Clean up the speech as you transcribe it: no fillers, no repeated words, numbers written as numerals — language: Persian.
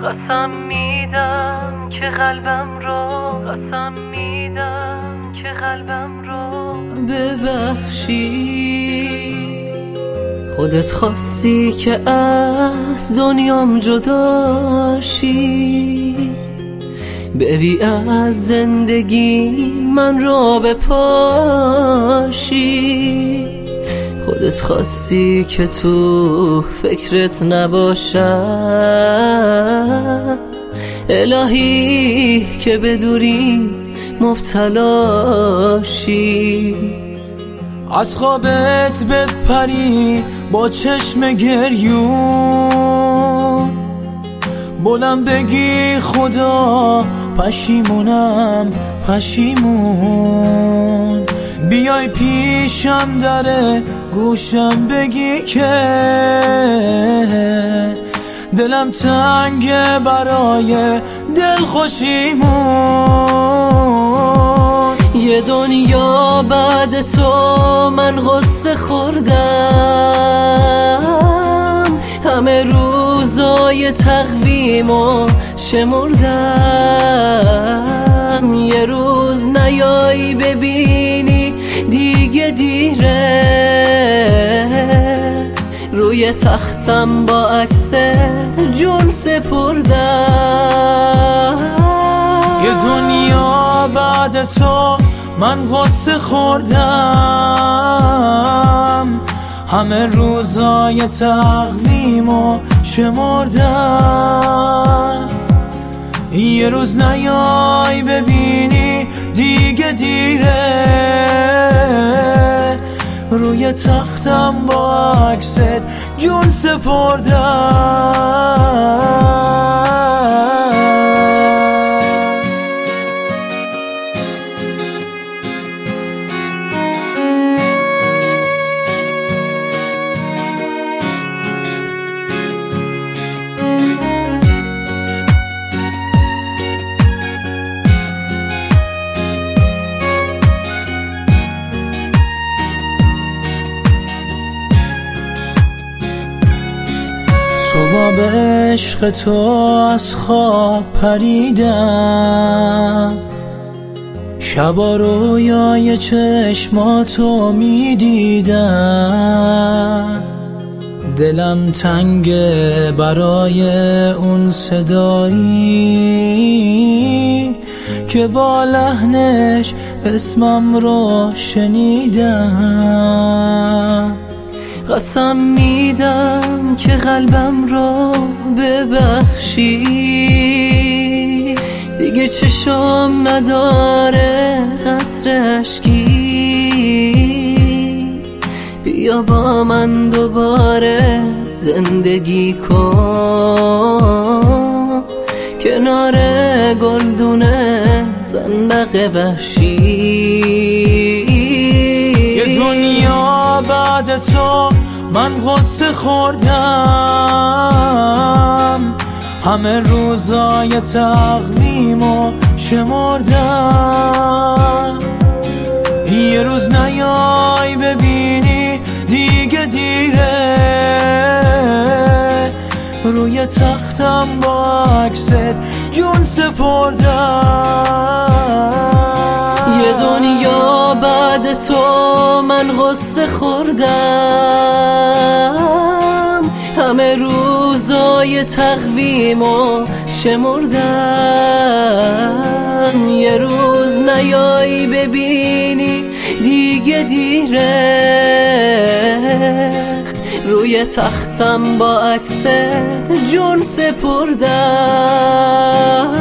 قسم میدم که قلبم رو قسم میدم که قلبم رو ببخشی. خودت خواستی که از دنیام جداشی، بری از زندگی من را بپاشی. خودت خواستی که تو فکرت نباشم، الهی که به دوری مبتلاشی. از خوابت بپری با چشم گریون، بلند بگی خدا پشیمونم پشیمون. بیای پیشم در گوشم بگی که دلم تنگه برای دلخوشیمون. یه دنیا بعد تو من غصه خوردم، همه روزای تقویمو شمردم. یه روز نیایی ببینی دیگه دیره، روی تختم با عکست جون سپردم. یه دنیا بعد تو من غصه خوردم، همه روزای تقویمو شمردم. یه روز نیای ببینی دیگه دیره، روی تختم با عکست جون سپردم. صبح به عشق تو از خواب پریدم، شبا رویای چشماتو میدیدم. دلم تنگه برای اون صدایی که با لحنش اسمم رو شنیدم. قسم میدم که قلبم رو ببخشی، دیگه چشام نداره قطره اشکی. بیا با من دوباره زندگی کن، کنار گلدونه زندق وحشی. یه دنیا بعد تو من غصه خوردم، همه روزای تقویمو شمردم. یه روز نیای ببینی دیگه دیره، روی تختم با عکست جون سپردم. یه دنیا بعد تو من غصه خوردم، همه روزای تقویمو شمردم. یه روز نیایی ببینی دیگه دیره، روی تختم با عکست جون سپردم.